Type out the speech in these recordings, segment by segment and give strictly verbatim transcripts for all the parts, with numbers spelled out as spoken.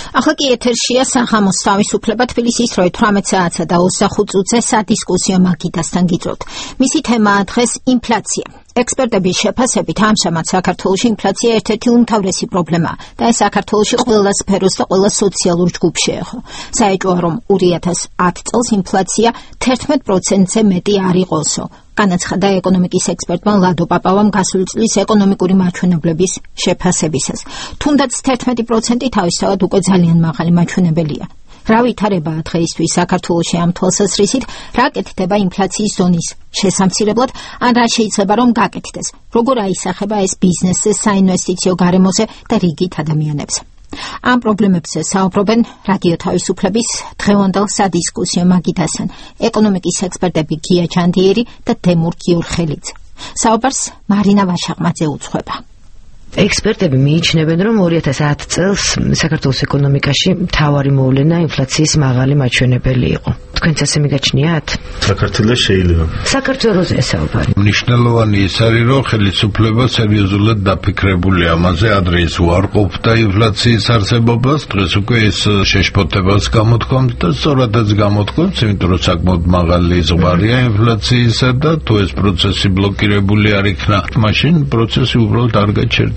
ახლა კი ეთერშია სახამოს თავისუფლება თბილისის რვა თვრამეტ საათსა და ოცდახუთ წუთზე სადისკუსიო მაგიდასთან გიწევთ. მისი თემაა დღეს ინფლაცია. ექსპერტების შეფასებით ამჟამად საქართველოში ინფლაცია ერთ-ერთი უმთავრესი პრობლემაა და ეს საქართველოში ყველა სფეროს და ყველა სოციალურ ჯგუფს შეეხო. საეჭვოა, რომ ორი ათას ათი წელს ინფლაცია თერთმეტ პროცენტზე მეტი არ იყოსო. განაცხადა ეკონომიკის ექსპერტმა ლადო პაპავამ გასული წლის ეკონომიკური მაჩვენებლების შეფასებისას. თუნდაც თერთმეტი პროცენტი თავისთავად უკვე ძალიან მაღალი მაჩვენებელია. რა ვითარებაა დღეისთვის საქართველოში ამ თვალსაზრისით, რა კეთდება ინფლაციის ზონის შესამცირებლად, ან რა შეიძლება რომ გაკეთდეს, როგორ აისახება ეს ბიზნესზე, საინვესტიციო გარემოზე და რიგით ადამიანებს. ამ პრობლემებზე საუბრობენ რადიო თავისუფლების დღევანდელ სადისკუსიო მაგიდასთან ეკონომიკის ექსპერტები გია ჯანდიერი და დემურ გიორხელიძე. საუბარს მარინა ვაშაყმაძე უძღვება. ექსპერტები მიიჩნევენ, რომ ორი ათას ათი წელს საქართველოს ეკონომიკაში მთავარი მოვლენა ინფლაციის მაღალი მაჩვენებელი იყო. თქვენც ასე მიგაჩნიათ? საქართველოს შეიძლება. საქართველოს ესაუბარი. მნიშვნელოვანი ის არის, რომ ხელისუფლება სერიოზულად დაფიქრებული ამაზე, ადრე ის უარყოფდა ინფლაციის არსებობას, დღეს უკვე ეს შეშფოთებას გამოთქვამს და სწორადაც გამოთქვამს, იმიტომ რომ საკმაოდ მაღალი ზღვარია ინფლაციისა და თუ ეს პროცესი ბლოკირებული არ იქნა, მაშინ პროცესი უბრალოდ არ გაჩერდა.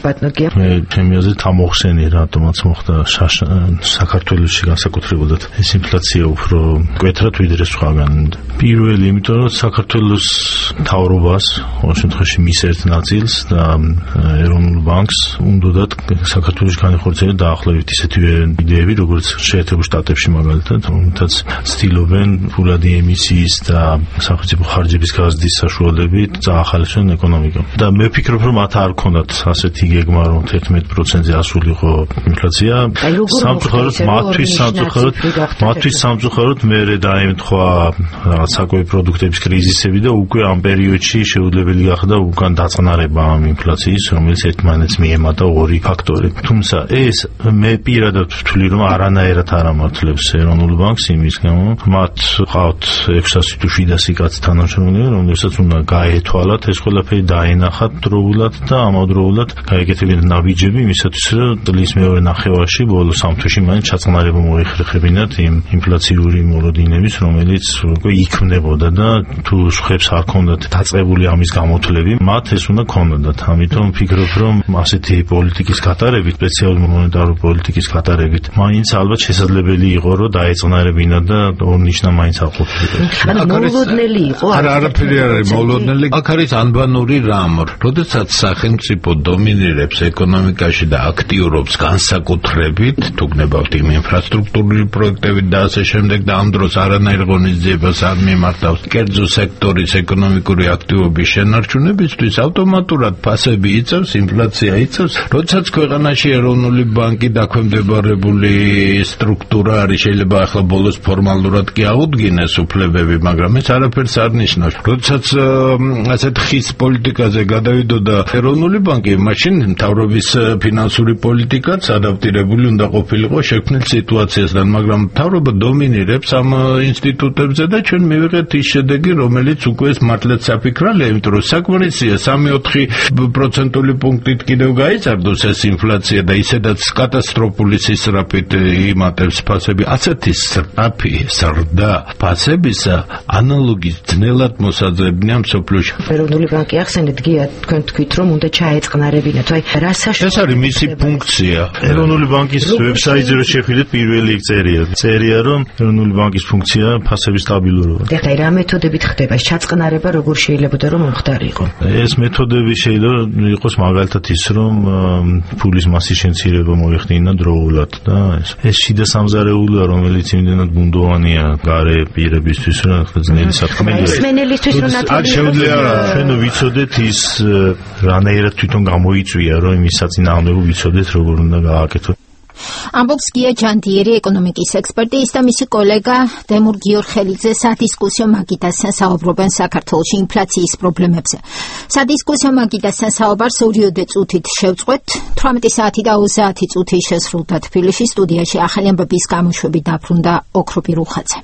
მე ჩემი აზრით ამოხსენი რატომაც მოხდა საქართველოში განსაკუთრებულად ეს ინფლაცია უფრო მკვეთრად ვიდრე სხვაგან. პირველი, იმიტომ რომ საქართველოს მთავრობას, ყოველ შემთხვევაში მის ერთ ნაწილს და ეროვნულ ბანკს უნდათ საქართველოში განეხორციელოს დაახლოებით ისეთივე იდეები, როგორც შეერთებულ შტატებში მაგალითად, რომელთაც ცდილობენ ფულადი ემისიის და სახელმწიფო ხარჯების გაზრდის საშუალებით წაახალისონ ეკონომიკა. და მე ვფიქრობ, რომ მათ არ ქონდათ ასეთი გეგმა, რომ თერთმეტ პროცენტზე ასულიყო ინფლაცია. სამწუხაროდ მათთვის სამწუხაროდ მათთვის სამწუხაროდ მერე დაემთხვა რაღაც საკვები პროდუქტების კრიზისები და უკვე ამ პერიოდში შეუძლებელი გახდა უკან დაწყნარება ამ ინფლაციის, რომელიც ერთმანეთს მიემატა ორი ფაქტორი. თუმცა ეს მე პირადად ვთვლი, რომ არანაირად არ ამართლებს ეროვნულ ბანკს იმის გამო, მათ ყავთ ექვსასი თუ შვიდასი კაცი თანამშრომელი, რომელსაც უნდა გაეთვალათ ეს ყველაფერი დაენახათ დროულად და ამავდროულად გაეკეთებინათ ნაბიჯები იმისათვის, რომ წლის მეორე ნახევარში ბოლო სამ თვეში მაინც ჩაწყნარება მოიხერხებინათ იმ ინფლაციური მოლოდინების, რომელიც უკვე იქმნებოდა და თუ ხებს არ ქონდათ დაწყებული ამის გამოთვლები, მათ ეს უნდა ქონოდათ. ამიტომ ვფიქრობ, რომ ასეთი პოლიტიკის გატარებით, სპეციალური მონეტარული პოლიტიკის გატარებით, მაინც ალბათ შესაძლებელი იყო, რომ დაეწყნარებინა და ორნიშნა მაინც არ ყოფილიყო. ანუ მოლოდნელი იყო? არა, არაფერი არ არის მოლოდნელი. აქ არის ანბანური რამ, როდესაც სახელმწიფო დომინირებს ეკონომიკაში და აქტიურობს განსაკუთრებით, თუ გნებავთ იმ ინფრასტრუქტურული პროექტებით და ასე შემდეგ და ამ დროს არანაირ ღონისძიებას არ მიმართავს კერძო სექტორის ეკონომიკური აქტივობის შენარჩუნებისთვის, ავტომატურად ფასები იწევს, ინფლაცია იწევს. როდესაც ქვეყანაში ეროვნული ბანკი დაქვემდებარებული სტრუქტურა არის, შეიძლება ახლა ბოლოს ფორმალურად კი აღუდგინეს უფლებები, მაგრამ ეს არაფერს არ ნიშნავს. როდესაც ასეთ ხის პოლიტიკაზე გადავიდოდა ეროვნული ბანკი, მაშინ მთავრობის ფინანსური პოლიტიკაც ადაპტირებული უნდა ყოფილიყო შექმნილ სიტუაციასთან, მაგრამ მთავრობა დომინირებს ამ ინსტიტუტებზე და ჩვენ მივიღეთ ის შედეგი, რომელიც უკვე მართლაც საფიქრალია, იმიტომ რომ საკმარისია სამი ოთხი პროცენტული პუნქტით კიდევ გაიზარდოს ეს ინფლაცია და ისედაც კატასტროფული სისწრაფით იმატებს ფასები. ასეთი სწრაფი ზრდა ფასებისა ანალოგის ძნელად მოსაძებნია მსოფლიოში. ეროვნული ბანკი ახსენეთ, გია, თქვენ თქვით, რომ უნდა ჩაეწყნარებინათ. აი, რა საშუალო? ეს არის მისი ფუნქცია. ეროვნული ბანკის ვებსაიტზე რო შეხვიდეთ, პირველი წერია. წერია, რომ ეროვნული ბანკის ფუნქცია ფასების სტაბილურობა. ეხლა რა მეთოდებით ხდება ჩაწყნარება, როგორ შეიძლება რომ მომხდარიყო? ეს მეთოდები შეიძლება იყოს მაგალითად ის, რომ ფულის მასის შემცირება მოეხდინა დროულად და ეს ეს შიდა სამზარეულოა, რომელიც იმდენად ბუნდოვანია გარე პირებისთვის, რომ ახლა ძნელი საქმეა. ესმენელისთვის რომ არ შეუძლია ჩვენ ვიცოდეთ ის რანაირად თვითონ გამოიწვია, რომ იმის საწინააღმდეგო ვიცოდეთ, როგორ უნდა გააკეთოთ. ამბობს გია ჯანდიერი, ეკონომიკის ექსპერტი, ის და მისი კოლეგა დემურ გიორხელიძე სადისკუსიო მაგიდასთან საუბრობენ საქართველოში ინფლაციის პრობლემებზე. სადისკუსიო მაგიდასთან საუბარს ორიოდე წუთით შევწყვეთ. თვრამეტი საათი და ოცდაათი წუთი შესრულდა თბილისში. სტუდიაში ახალი ამბების გამოშვებით დაბრუნდა ოქროპი რუხაძე.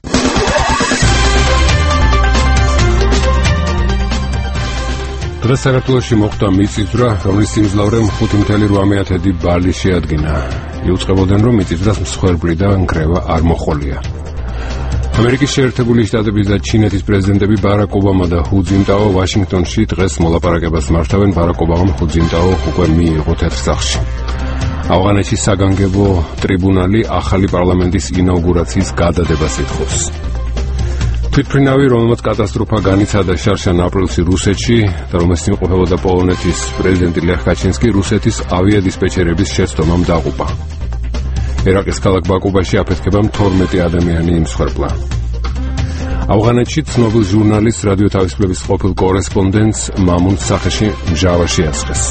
დღეს საქართველოში მოხდა მიწისძვრა, რომლის სიმძლავრემ ხუთი მცდარი ბალი შეადგინა. იუწყებოდნენ, რომ მიწისძვრას მსხვერპლიდან ნგრევა არ მოხოლია. ამერიკის შეერთებული შტატების და ჩინეთის პრეზიდენტები ბარაკ ობამა და ჰუ ძინტაო ვაშინგტონში დღეს მოლაპარაკებას მართავენ. ბარაკ ობამამ ჰუ ძინტაო უკვე მიიღო თეთრსახში. ავღანეთის საგანგებო ტრიბუნალი ახალი პარლამენტის ინაუგურაციის გადადებას ითხოვს. თვითმფრინავი, რომელმაც კატასტროფა განიცადა შარშან აპრილში რუსეთში და რომელსაც იმყოფებოდა პოლონეთის პრეზიდენტი ლეხ კაჩინსკი, რუსეთის ავიადისპეჩერების შეცდომამ დაღუპა. ერაყის ქალაქ ბაკუბაში აფეთქებამ თორმეტი ადამიანი იმსხვერპლა. ავღანეთში ცნობილ ჟურნალისტ რადიო თავისუფლების ყოფილ კორესპონდენტს მამუნს სახეში მჟავა შეასხეს.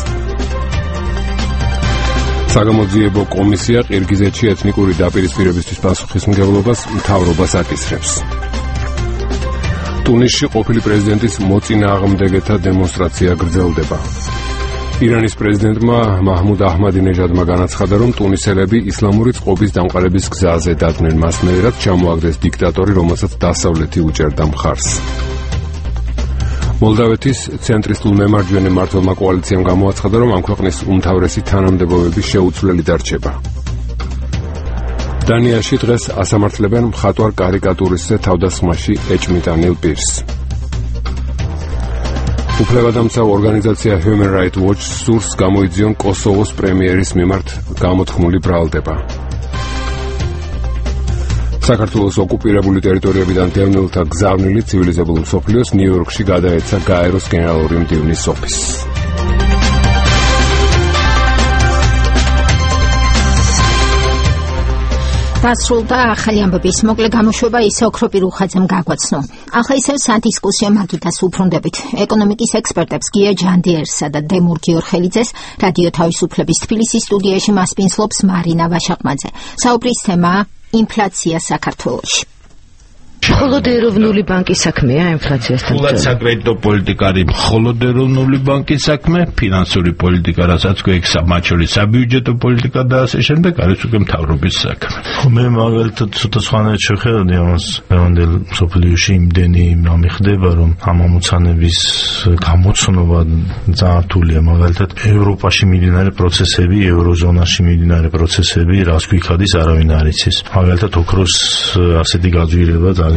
საგამოძიებო კომისია ყირგიზეთში ეთნიკური დაპირისპირებისთვის პასუხისმგებლობას მთავრობას აკისრებს. ტუნისში ყოფილი პრეზიდენტის მოწინააღმდეგეთა დემონსტრაცია გრძელდება. ირანის პრეზიდენტმა მაჰმუდ აჰმადინეჟადმა განაცხადა, რომ ტუნისელები ისლამური წყობის დამყარების გზაზე დადგნენ მას მერე, რაც ჩამოაგდეს დიქტატორი, რომელსაც დასავლეთი უჭერდა მხარს. მოლდავეთის ცენტრისტულ მემარჯვენე მმართველმა კოალიციამ გამოაცხადა, რომ ამ ქვეყნის უმთავრესი თანამდებობები შეუცვლელი დარჩება. დანიაში დღეს ასამართლებენ მხატვარ კარიკატურისტზე თავდასხმაში ეჭმიტანილ პირს. უფლებადამცავ ორგანიზაცია Human Rights Watch სურს გამოიძიონ კოსოვოს პრემიერის მიმართ გამოთქმული ბრალდება. საქართველოს ოკუპირებული ტერიტორიებიდან დევნილთა გზავნილი ცივილიზებულ მსოფლიოს ნიუ-იორკში გადაეცა გაეროს გენერალური მდივნის ოფისს. დასრულდა ახალი ამბების მოკლე გამოშვება, ისე ოქროპირ უხაძემ გაგვაცნო. ახლა ისევ სადისკუსიო მაგიდას უბრუნდებით. ეკონომიკის ექსპერტებს გია ჯანდიერსა და დემურ გიორხელიძეს რადიო თავისუფლების თბილისის სტუდიაში მასპინძლობს მარინა ვაშაყმაძე. საუბრის თემაა ინფლაცია საქართველოში. მხოლოდ ეროვნული ბანკის საქმეა ინფლაციასთან. ფულად საკრედიტო პოლიტიკა არის მხოლოდ ეროვნული ბანკის საქმე, ფინანსური პოლიტიკა, რასაც გვექს, მათ შორის საბიუჯეტო პოლიტიკა და ასე შემდეგ, არის უკვე მთავრობის საქმე. მე მაგალითად ცოტა სხვანაირად შევხედავდი ამას. მევანდელ მსოფლიოში იმდენი რამე ხდება, რომ ამ ამოცანების გამოცნობა ძალიან რთულია. მაგალითად ევროპაში მიმდინარე პროცესები, ევროზონაში მიმდინარე პროცესები, რას გვიქადის არავინ არ იცის. მაგალითად ოქროს ასეთი გაძვირება ძალიან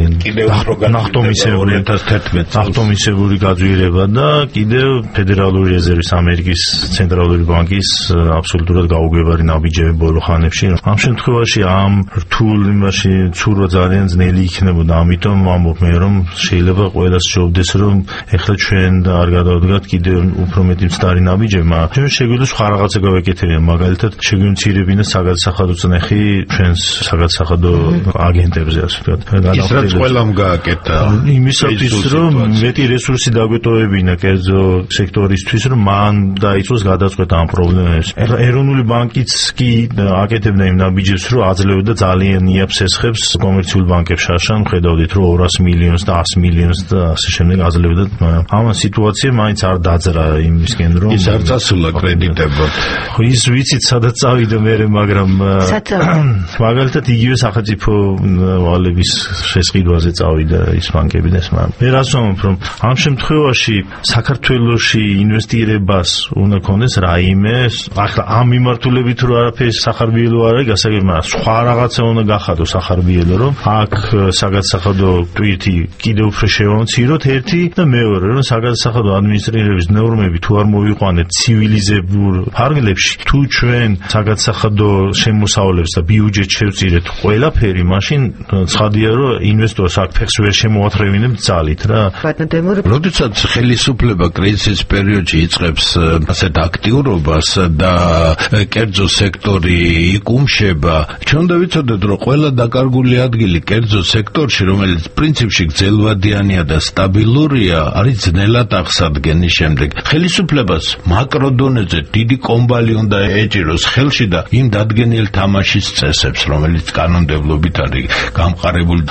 ნახტომისებური გაძვირება და კიდევ ფედერალური რეზერვის ამერიკის ცენტრალური ბანკის აბსოლუტურად გაუგებარი ნაბიჯები ბოლო ხანებში. ამ შემთხვევაში ამ რთულ იმაში ცურვა ძალიან ძნელი იქნებოდა. ამიტომ ვამბობ მე, რომ შეიძლება ყველას შეობდეს, რომ ეხლა ჩვენ არ გადავდგათ კიდევ უფრო მეტი მცდარი ნაბიჯები, მაგრამ ჩვენ შეგვიძლია სხვა რაღაცა გავეკეთებინა. მაგალითად შეგვიმცირებინა საგადასახადო წნეხი ჩვენს საგადასახადო აგენტებზე, ასე ვთქვათ. ყველამ გააკეთა იმისათვის, რომ მეტი რესურსი დაგვეტოვებინა კერძო სექტორისთვის, რომ მან დაიწყოს გადაწყვეტა ამ პრობლემებს. ეროვნული ბანკიც კი აკეთებდა იმ ნაბიჯებს, რომ აძლევდა ძალიან იაფს ესხებს კომერციულ ბანკებს შარშან, ხედავდით, რომ ორას მილიონს და ას მილიონს და ასე შემდეგ აძლევდა. ამ სიტუაცია მაინც არ დაძრა იმისკენ, რომ ის არ წასულა კრედიტებად. ის ვიცით, სადაც წავიდა მერე, მაგრამ მაგალითად იგივე სახელმწიფო ვალების შესყიდვაზე წავიდა ის ბანკები და ეს, მაგრამ მე რას ვამბობ, რომ ამ შემთხვევაში საქართველოში ინვესტირებას უნდა ქონდეს რაიმე, ახლა ამ მიმართულებით რო არაფერი სახარბიელო არ არის გასაგები, მაგრამ სხვა რაღაცა უნდა გახადოს სახარბიელო, რომ აქ საგადასახადო ტვირთი კიდევ უფრო შევამციროთ ერთი და მეორე, რომ საგადასახადო ადმინისტრირების ნორმები თუ არ მოვიყვანეთ ცივილიზებურ ფარგლებში, თუ ჩვენ საგადასახადო შემოსავლებს და ბიუჯეტს შევწირეთ ყველაფერი, მაშინ ცხადია, რომ ინვესტორს აქ ფეხს ვერ შემოათრევინებთ ძალით რა. როდესაც ხელისუფლება კრიზისის პერიოდში იწყებს ასეთ აქტიურობას და კერძო სექტორი იკუმშება, ჩვენ უნდა ვიცოდეთ, რომ ყველა დაკარგული ადგილი კერძო სექტორში, რომელიც პრინციპში გრძელვადიანია და სტაბილურია, არის ძნელად აღსადგენის შემდეგ. ხელისუფლებას მაკროდონეზე დიდი კომბალი უნდა ეჭიროს ხელში და იმ დადგენილ თამაშის წესებს, რომელიც კანონმდებლობით არის გამყარებული. აი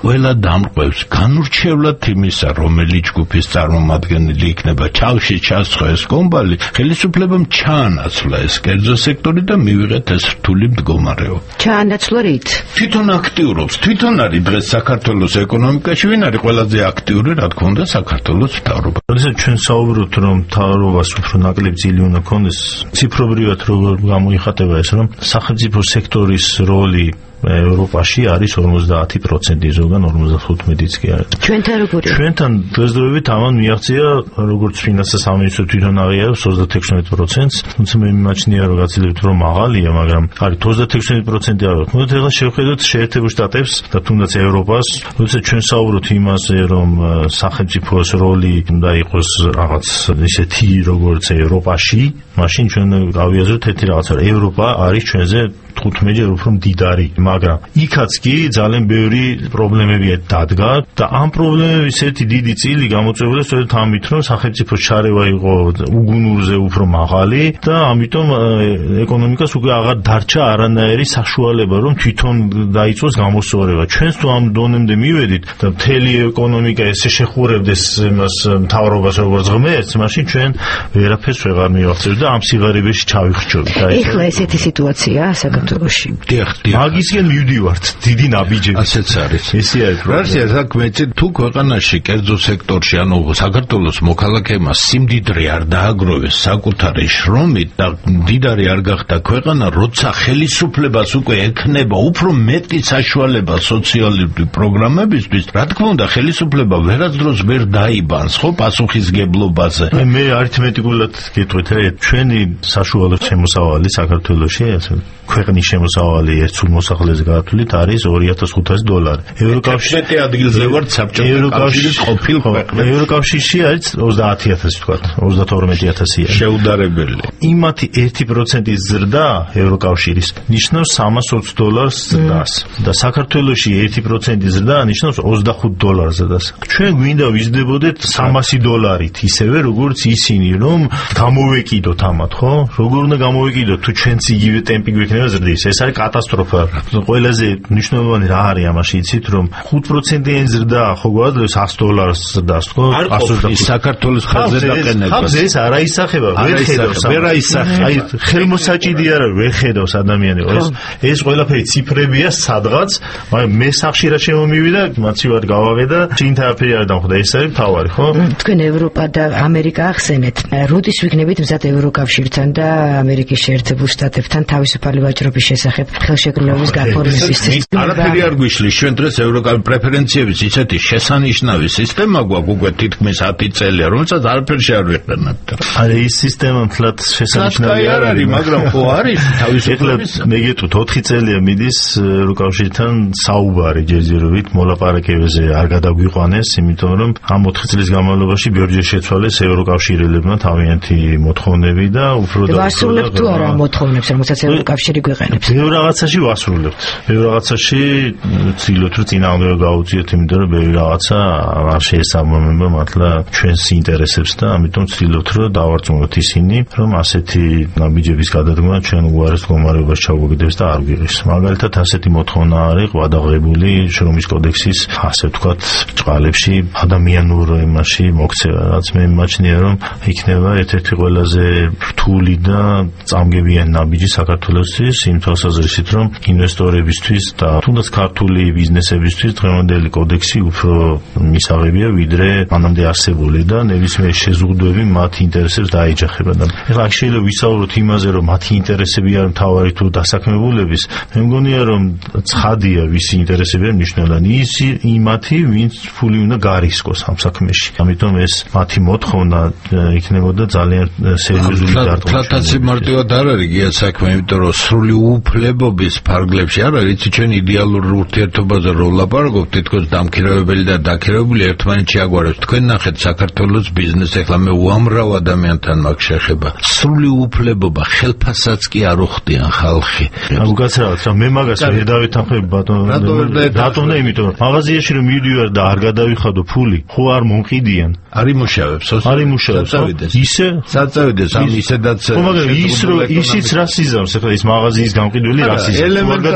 ყველა დამრღვევს განურჩევლად იმისა, რომელი ჯგუფის წარმომადგენელი იქნება ჩალში ჩასხო ეს კომბალი, ხელისუფლებამ ჩაანაცვლა ეს კერძო სექტორი და მივიღეთ ეს რთული მდგომარეობა. ჩაანაცვლა რით? თვითონ აქტიურობს, თვითონ არის დღეს საქართველოს ეკონომიკაში, ვინ არის ყველაზე აქტიური, რა თქმა უნდა, საქართველოს მთავრობა. როდესაც ჩვენ საუბრობთ, რომ მთავრობას უფრო ნაკლები ძილი უნდა ქონდეს, ციფრობრივად როგორ გამოიხატება ეს, რომ სახელმწიფო სექტორის როლი ევროპაში არის ორმოცდაათი პროცენტი, ზოგან ორმოცდახუთმეტიც კი არის. ჩვენთან როგორია? ჩვენთან დღესდღეობით ამან მიაღწია, როგორც ფინანსთა სამინისტრო თვითონ აღიარებს ოცდათექვსმეტ პროცენტს, თუმცა მე მიმაჩნია, რომ გაცილებით რომ მაღალია, მაგრამ არის ოცდათექვსმეტ პროცენტი არის. მოდით ახლა შევხედოთ შეერთებულ შტატებს და თუნდაც ევროპას, როდესაც ჩვენ საუბრობთ იმაზე, რომ სახელმწიფოს როლი უნდა იყოს რაღაც ისეთი, როგორც ევროპაში, მაშინ ჩვენ გავიაზროთ ერთი რაღაცა, ევროპა არის ჩვენზე თხუთმეტჯერ უფრო მდიდარი, მაგრამ იქაც კი ძალიან ბევრი პრობლემები დადგა და ამ პრობლემების ერთი დიდი წილი გამოწვეულია სწორედ ამით, რომ სახელმწიფოს ჩარევა იყო უგუნურზე უფრო მაღალი და ამიტომ ეკონომიკას უკვე აღარ დარჩა არანაირი საშუალება, რომ თვითონ დაიწყოს გამოსწორება. ჩვენს თუ ამ დონემდე მივედით და მთელი ეკონომიკა ესე შეხურებდეს იმას მთავრობას როგორც ღმერთს, მაშინ ჩვენ ვერაფერს ვეღარ მივახცევთ და ამ სიღარიბეში ჩავიხრჩობთ. ეხლა ესეთი სიტუაციაა საქართველოში. დიახ, დიახ. მაგისკენ მივდივართ, დიდი ნაბიჯები. ასეც არის. ესე არის. რასია საქმე, თუ ქვეყანაში კერძო სექტორში, ანუ საქართველოს მოქალაქეებმა სიმდიდრე არ დააგროვეს საკუთარი შრომით და მდიდარი არ გახდა ქვეყანა, როცა ხელისუფლებას უკვე ექნება უფრო მეტი საშუალება სოციალური პროგრამებისთვის, რა თქმა უნდა, ხელისუფლება ვერასდროს ვერ დაიბანს, ხო, პასუხისგებლობაზე. მე არითმეტიკულად გეტყვით, ჩვენი საშუალო შემოსავალი საქართველოში, ასე ქვეყნის შემოსავალი ერთ სულ მოსახლეზე გადათვლით არის ორი ათას ხუთასი დოლარი. ევროკავშირი ადგილზე ვარ საბჭოთა კავშირის ყოფილ ქვეყნებში. ევროკავშირში არის ოცდაათი ათასი თქვა, ოცდათორმეტი ათასია. შეუდარებელი. იმათი ერთი პროცენტის ზრდა ევროკავშირის ნიშნავს სამას ოცი დოლარს ზრდას და საქართველოში ერთი პროცენტის ზრდა ნიშნავს ოცდახუთ დოლარს ზრდას. ჩვენ გვინდა ვიზრდებოდეთ სამასი დოლარით, ისევე როგორც ისინი, რომ გამოვეკიდოთ ამათ, ხო? როგორ უნდა გამოვეკიდოთ, თუ ჩვენც იგივე ტემპი გვექნება ზრდის, ეს არის კატასტროფა. ყველაზე მნიშვნელოვანი რა არის ამაში, იცით, რომ ხუთ პროცენტიანი ზრდა ხო გვაძლევს ას დოლარს ზრდას, ხო? არ ყოფილი საქართველოს ხაზზე დაყენებას. ხაზზე ეს არ აისახება, ვერ ხედავს, ვერ აისახება. აი ხელმოსაჭიდი არა, ვერ ხედავს ადამიანი. ეს ეს ყველაფერი ციფრებია სადღაც, მაგრამ მე სახში რა შემომივიდა, მაცივად გავავედა, წინთა აფერი არ დამხვდა, ეს არის თავარი, ხო? თქვენ ევროპა და ამერიკა ახსენეთ. როდის ვიქნებით მზად ევროკავშირთან და ამერიკის შეერთებულ შტატებთან თავისუფალი ვაჭრობის შესახებ ხელშეკრულების გაფორმების სისტემა? არაფერი არ გვიშლის, ჩვენ დღეს ევროკავშირის პრეფერენციების ისეთი შესანიშნავი სისტემა გვაქვს უკვე თითქმის ათი წელია, რომელსაც არაფერში არ ვიყენებთ. არა, ის სისტემა მთლად შესანიშნავი არ არის, მაგრამ ხო არის თავისუფლების. მე გეტყვით, ოთხი წელია მიდის ევროკავშირთან საუბარი ჯერჯერობით მოლაპარაკებაზე არ გადაგვიყვანეს, იმიტომ რომ ამ ოთხი წლის განმავლობაში ბევრჯერ შეცვალეს ევროკავშირელებმა თავიანთი მოთხოვნები და უფრო და ვასრულებთ თუ არა მოთხოვნებს, რომელსაც ევროკავშირი გვეყენებს? ბევრ რაღაცაში ვასრულებთ. ბევრ რაღაცაში ვცდილობთ, რომ წინააღმდეგ გავუწიოთ, იმიტომ რომ ბევრი რაღაცა არ შეესაბამება მართლა ჩვენს ინტერესებს და ამიტომ ვცდილობთ, რომ დავარწმუნოთ ისინი, რომ ასეთი ნაბიჯების გადადგმა ჩვენ უარეს მდგომარეობას ჩაგვაგდებს და არ გვიღებს. მაგალითად, ასეთი მოთხოვნა არის გადაღებული შრომის კოდექსის, ასე ვთქვათ, წყალებში ადამიანურ იმაში მოქცევა, რაც მე მიმაჩნია, რომ იქნება ერთ-ერთი ყველაზე რთული და წამგებიანი ნაბიჯი საქართველოსთვის, იმ თვალსაზრისით, რომ ინვესტორებისთვის და თუნდაც ქართული ბიზნესებისთვის დღევანდელი კოდექსი უფრო მისაღებია, ვიდრე მანამდე არსებული და ნებისმიერი შეზღუდვები მათ ინტერესებს დაეჯახება. და ეხლა შეიძლება ვისაუბროთ იმაზე, რომ მათი ინტერესები არ მთავარი თუ დასაქმებულების, მე მგონია, რომ ცხადია ვისი ინტერესებია მნიშვნელოვანი, ის იმათი, ვინც ფული უნდა გარისკოს ამ საქმეში. ამიტომ ეს მათი მოთხოვნა იქნებოდა ძალიან სერიოზული დარტყმა. ფლატაცი მარტივად არ არის გია საქმე, იმიტომ რომ სრული უფლებობის ფარგლებში არ არის, იცი ჩვენ იდეალურ ურთიერთობაზე რო ვლაპარაკობთ, თითქოს დამქირავებელი და დაქირავებული ერთმანეთში აგვარებს. თქვენ ნახეთ საქართველოს ბიზნეს, ეხლა მე უამრავ ადამიანთან მაქვს შეხება. სრული უფლებობა ხელფასაც კი არ უხდიან ხალხი. ანუ გაცრავთ, რა მე მაგას ვერ დავეთანხმებ ბატონო. რატომ და იმიტომ რომ მაღაზიაში რომ მივიდივარ და არ გადავიხადო ფული, ხო არ მომყიდიან. არ იმუშავებს, არ იმუშავებს. ისე საწავიდეს, ამ ისედაც. ხო, მაგრამ ის რომ ისიც რას იზამს, ეხლა ის მაღაზიის გამყიდველი რას იზამს. ელემენტარული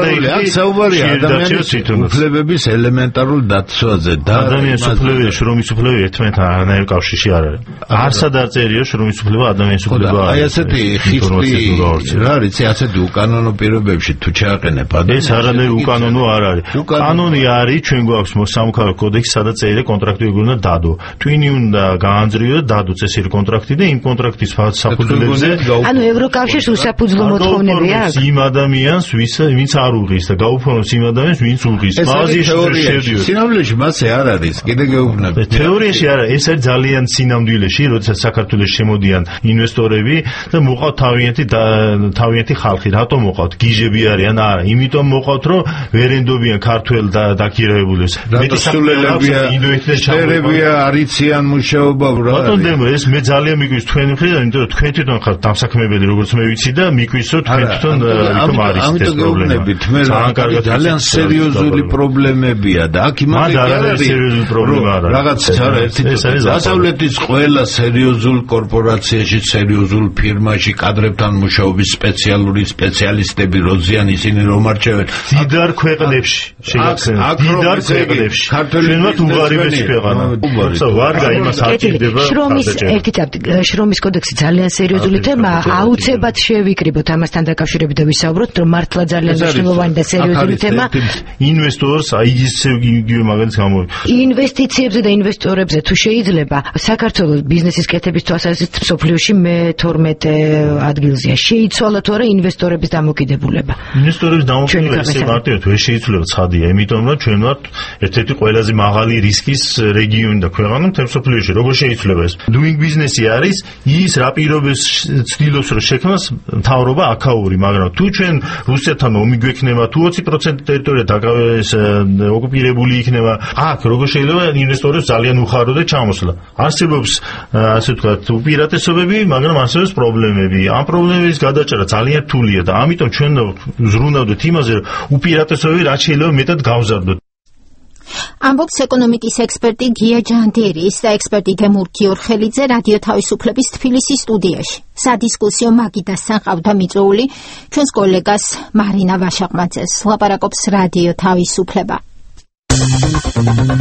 ელემენტარული აქ საუბარია ადამიანის უფლებების ელემენტარულ დაცვაზე და ადამიანის უფლებები შრომის უფლებები ერთმანეთთან არანაირ კავშირში არ არის. არსად არ წერია შრომის უფლება ადამიანის უფლება. აი ასეთი ხიფტი რა არის, ასეთი უკანონო პირობებში თუ ჩააყენებ ეს არანაირ უკანონო არ არის. კანონი არის, ჩვენ გვაქვს სამოქალაქო კოდექსი, სადაც წერია კონტრაქტები უნდა დადო. twin უნდა გაანძრიო და დადო წესიერი კონტრაქტი და იმ კონტრაქტის საფუძვლებზე ანუ ევროკავშირს უსაფუძვლო მოთხოვნები აქვს იმ ადამიანს ვინც არ უღის და გაუფორმოს იმ ადამიანს ვინც უღის. თეორიაში სინამდვილეში მასე არ არის. კიდე გეუბნები. თეორიაში არა, ეს არის ძალიან სინამდვილეში, როდესაც საქართველოს შემოდიან ინვესტორები და მოყავთ თავიანთი თავიანთი ხალხი. რატომ მოყავთ? გიჟები არიან? არა, იმიტომ მოყავთ, რომ ვერ ენდობიან ქართველ და დაქირავებულებს. მეტი სულელებია, ინდოეთში არიციან მუშაობა რა. ბატონ დემო, ეს მე ძალიან მიგვის თქვენი მხრიდან, იმიტომ რომ თქვენ თვითონ ხართ დამსაქმებელი, როგორც მე ვიცი და მიგვის რომ თქვენ თვითონ რითომ არის ეს პრობლემა. ძალიან სერიოზული პრობლემებია და აქ იმადი არ არის სერიოზული პრობლემა არა. რაღაც არა ერთი დასავლეთის ყველა სერიოზულ კორპორაციაში, სერიოზულ ფირმაში კადრებთან მუშაობის სპეციალური სპეციალისტები როზიან ისინი რომ არჩევენ დიდარ ქვეყნებში შეგახსენებთ დიდარ ქვეყნებში ჩვენმაც უღარიბესი ქვეყანა ვარგა იმას აკეთდება შრომის ერთი წამი შრომის კოდექსი ძალიან სერიოზული თემაა აუცილებლად შევიკრიბოთ ამასთან დაკავშირებით და ვისაუბროთ რომ მართლა ძალიან მნიშვნელოვანი და სერიოზული თემა ინვესტორს აი ისე იგივე მაგალითს გამოვიდა ინვესტიციებზე და ინვესტორებზე თუ შეიძლება საქართველოს ბიზნესის კეთების თვალსაზრისით მსოფლიოში მეთორმეტე ადგილზეა შეიცვალა თუ არა ინვესტორების დამოკიდებულება ინვესტორების დამოკიდებულება ესე მარტივად ვერ შეიცვლება ცხადია იმიტომ რომ ჩვენ ვართ ერთ-ერთი ყველაზე მაღალი რისკის რეგიონი და ქვეყანა მთელ მსოფლიოში როგორ შეიცვლება ეს doing business-ი არის ის რა პირობებს ცდილობს რომ შექმნას მთავრობა აქაური მაგრამ თუ ჩვენ რუსეთთან ომი გვექნება თუ ოცი პროცენტი ტერიტორია დაკავეს ოკუპირებული იქნება აქ როგორ შეიძლება ინვესტორებს ძალიან უხარო და ჩამოსვლა არსებობს ასე ვთქვათ უპირატესობები მაგრამ არსებობს პრობლემები ამ პრობლემების გადაჭრა ძალიან რთულია და ამიტომ ჩვენ ზრუნავდით იმაზე რომ უპირატესობები რაც შეიძლება მეტად გავზარდოთ ამბობს ეკონომიკის ექსპერტი გია ჯანდერის და ექსპერტი თემურ გიორხელიძე რადიო თავისუფლების თბილისის სტუდიაში. სადისკუსიო მაგიდასთან ყავდა მიწვეული ჩვენს კოლეგას მარინა ვაშაყმაძეს. ლაპარაკობს რადიო თავისუფლება.